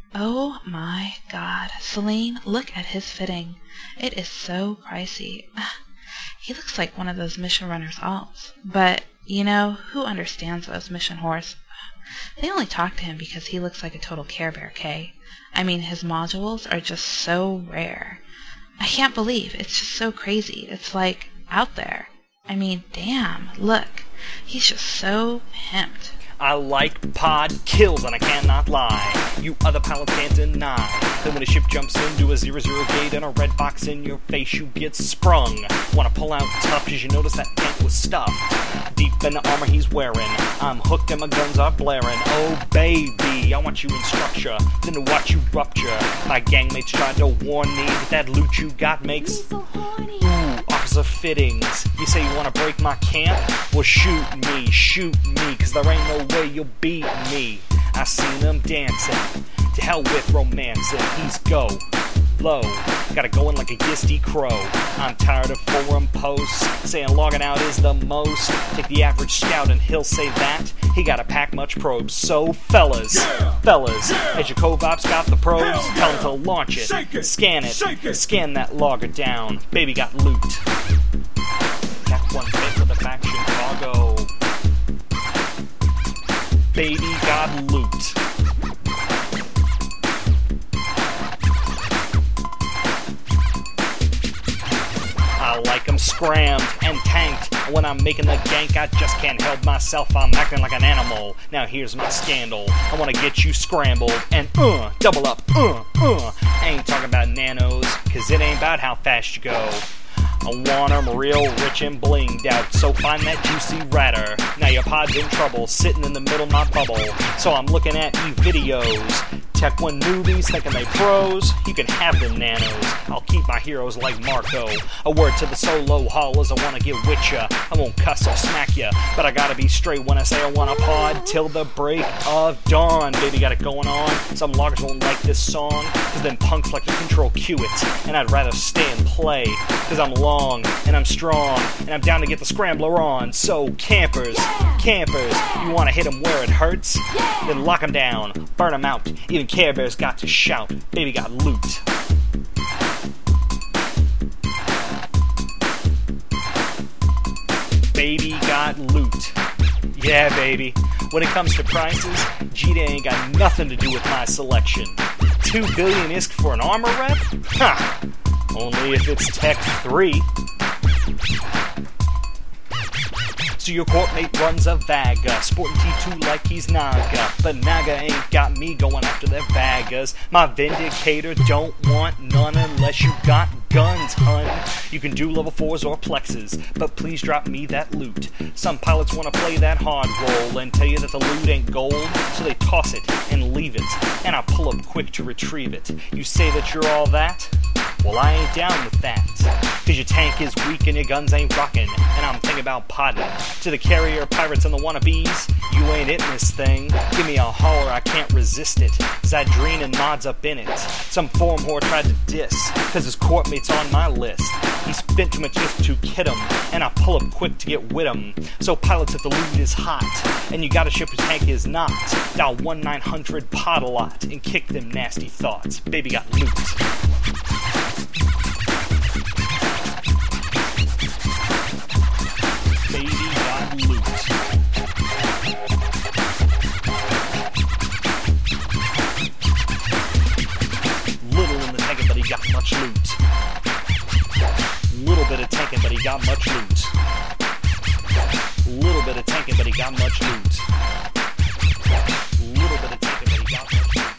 Oh my God, Celine, look at his fitting. It is so pricey. He looks like one of those Mission Runners alts. But, who understands those Mission Horse? They only talk to him because he looks like a total Care Bear, Kay. I mean, his modules are just so rare. I can't believe it's just so crazy. It's like out there. I mean, damn, look. He's just so pimped. I like pod kills and I cannot lie. You other pilots can't deny. Then when a ship jumps into a 0-0 gate and a red box in your face, you get sprung. Wanna pull out tough cause you notice that tank was stuffed. Deep in the armor he's wearing, I'm hooked and my guns are blaring. Oh baby, I want you in structure, then to watch you rupture. My gangmates tried to warn me that loot you got makes Officer Fittings. You say you wanna break my camp? Well shoot me, cause there ain't no way you'll beat me. I seen him dancing, to hell with romancing. He's go low, gotta go in like a gisty crow. I'm tired of forum posts, saying logging out is the most. Take the average scout and he'll say that he gotta pack much probes. So fellas, as your co-ops got the probes, tell him to launch it, scan it, scan that logger down. Baby got loot. Got one hit for the faction cargo. Baby got loot. I like 'em scrammed and tanked. When I'm making the gank, I just can't help myself. I'm acting like an animal. Now here's my scandal. I wanna get you scrambled and double up, I ain't talking about nanos, cause it ain't about how fast you go. I want 'em real rich and blinged out, so find that juicy ratter. Now your pod's in trouble, sitting in the middle of my bubble. So I'm looking at you videos. Tech 1 newbies thinking they pros. You can have them nanos. I'll keep my heroes like Marco. A word to the solo haulers, I wanna get with ya. I won't cuss or smack ya, but I gotta be straight when I say I want a pod till the break of dawn. Baby got it going on. Some loggers won't like this song, cause them punks like to control Q it. And I'd rather stay and play, cause I'm long and I'm strong and I'm down to get the scrambler on. So campers, you wanna hit 'em where it hurts? Then lock 'em down, burn 'em out. Even Care Bears got to shout. Baby got loot. Baby got loot. Yeah, baby. When it comes to prices, Gita ain't got nothing to do with my selection. 2 billion ISK for an armor rep? Ha! Only if it's Tech 3. So your court mate runs a Vaga, sporting T2 like he's Naga. But Naga ain't got me going after their Vagas. My Vindicator don't want none unless you got guns, hun. You can do level 4s or plexes, but please drop me that loot. Some pilots want to play that hard role and tell you that the loot ain't gold, so they toss it and leave it, and I pull up quick to retrieve it. You say that you're all that? Well, I ain't down with that, cause your tank is weak and your guns ain't rockin', and I'm thinking about podding. To the carrier pirates and the wannabes, you ain't it in this thing. Give me a holler, I can't resist it. Zadrine and mods up in it. Some forum whore tried to diss, cause his court mate's on my list. He spent too much just to kid him, and I pull up quick to get with him. So pilots, if the loot is hot, and you got a ship whose tank is not, dial 1-900-POD-A-LOT and kick them nasty thoughts. Baby got loot. Baby got loot. Little in the tanking, but he got much loot. Little bit of tanking, but he got much loot. Little bit of tanking, but he got much loot. Little bit of tanking, but he got much loot.